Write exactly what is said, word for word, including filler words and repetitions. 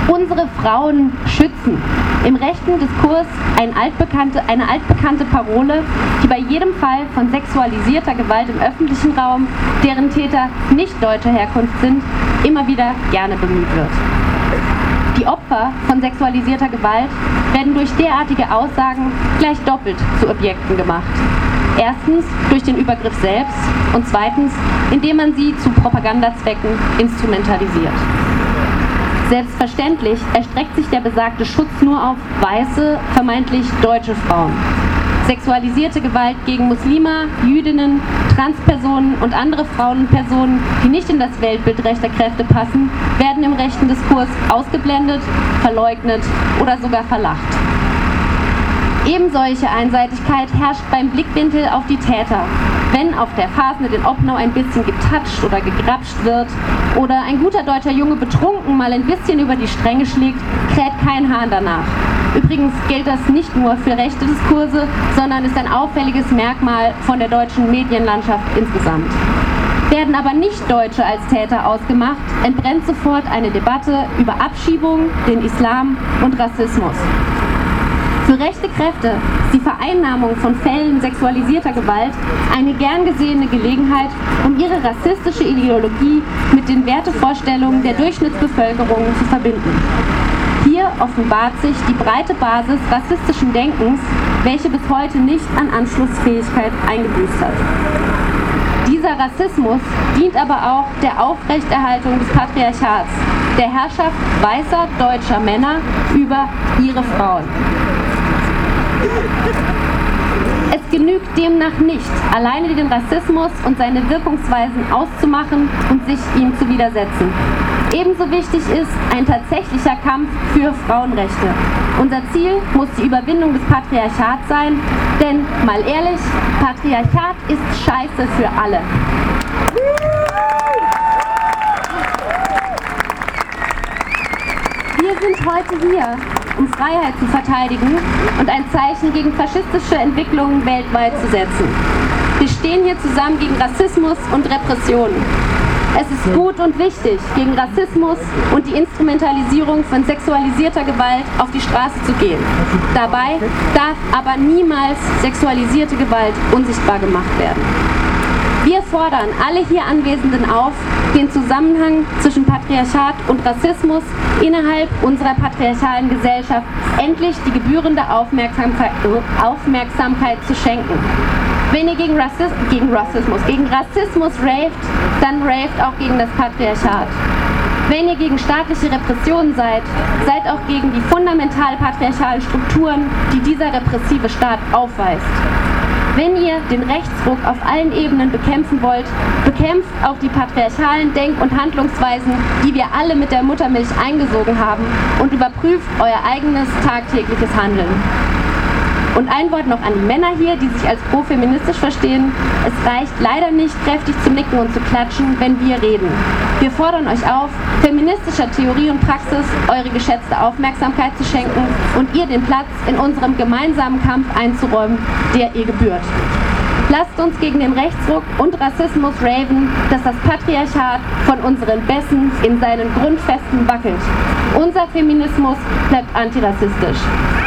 unsere Frauen schützen. Im rechten Diskurs ein altbekannte, eine altbekannte Parole, die bei jedem Fall von sexualisierter Gewalt im öffentlichen Raum, deren Täter nicht deutscher Herkunft sind, immer wieder gerne bemüht wird. Die Opfer von sexualisierter Gewalt werden durch derartige Aussagen gleich doppelt zu Objekten gemacht. Erstens durch den Übergriff selbst und zweitens, indem man sie zu Propagandazwecken instrumentalisiert. Selbstverständlich erstreckt sich der besagte Schutz nur auf weiße, vermeintlich deutsche Frauen. Sexualisierte Gewalt gegen Muslime, Jüdinnen, Transpersonen und andere Frauen und Personen, die nicht in das Weltbild rechter Kräfte passen, werden im rechten Diskurs ausgeblendet, verleugnet oder sogar verlacht. Ebensolche Einseitigkeit herrscht beim Blickwinkel auf die Täter. Wenn auf der Fasnet in Oppenau ein bisschen getatscht oder gegrapscht wird oder ein guter deutscher Junge betrunken mal ein bisschen über die Stränge schlägt, kräht kein Hahn danach. Übrigens gilt das nicht nur für rechte Diskurse, sondern ist ein auffälliges Merkmal von der deutschen Medienlandschaft insgesamt. Werden aber Nicht-Deutsche als Täter ausgemacht, entbrennt sofort eine Debatte über Abschiebung, den Islam und Rassismus. Für rechte Kräfte ist die Vereinnahmung von Fällen sexualisierter Gewalt eine gern gesehene Gelegenheit, um ihre rassistische Ideologie mit den Wertevorstellungen der Durchschnittsbevölkerung zu verbinden. Hier offenbart sich die breite Basis rassistischen Denkens, welche bis heute nicht an Anschlussfähigkeit eingebüßt hat. Dieser Rassismus dient aber auch der Aufrechterhaltung des Patriarchats, der Herrschaft weißer deutscher Männer über ihre Frauen. Es genügt demnach nicht, alleine den Rassismus und seine Wirkungsweisen auszumachen und sich ihm zu widersetzen. Ebenso wichtig ist ein tatsächlicher Kampf für Frauenrechte. Unser Ziel muss die Überwindung des Patriarchats sein, denn, mal ehrlich, Patriarchat ist Scheiße für alle. Wir sind heute hier, um Freiheit zu verteidigen und ein Zeichen gegen faschistische Entwicklungen weltweit zu setzen. Wir stehen hier zusammen gegen Rassismus und Repressionen. Es ist gut und wichtig, gegen Rassismus und die Instrumentalisierung von sexualisierter Gewalt auf die Straße zu gehen. Dabei darf aber niemals sexualisierte Gewalt unsichtbar gemacht werden. Wir fordern alle hier Anwesenden auf, den Zusammenhang zwischen Patriarchat und Rassismus innerhalb unserer patriarchalen Gesellschaft endlich die gebührende Aufmerksamkeit, Aufmerksamkeit zu schenken. Wenn ihr gegen, Rassismus, gegen Rassismus, gegen Rassismus raved, dann raved auch gegen das Patriarchat. Wenn ihr gegen staatliche Repressionen seid, seid auch gegen die fundamental patriarchalen Strukturen, die dieser repressive Staat aufweist. Wenn ihr den Rechtsruck auf allen Ebenen bekämpfen wollt, bekämpft auch die patriarchalen Denk- und Handlungsweisen, die wir alle mit der Muttermilch eingesogen haben, und überprüft euer eigenes tagtägliches Handeln. Und ein Wort noch an die Männer hier, die sich als pro-feministisch verstehen. Es reicht leider nicht, kräftig zu nicken und zu klatschen, wenn wir reden. Wir fordern euch auf, feministischer Theorie und Praxis eure geschätzte Aufmerksamkeit zu schenken und ihr den Platz in unserem gemeinsamen Kampf einzuräumen, der ihr gebührt. Lasst uns gegen den Rechtsruck und Rassismus raven, dass das Patriarchat von unseren Bässen in seinen Grundfesten wackelt. Unser Feminismus bleibt antirassistisch.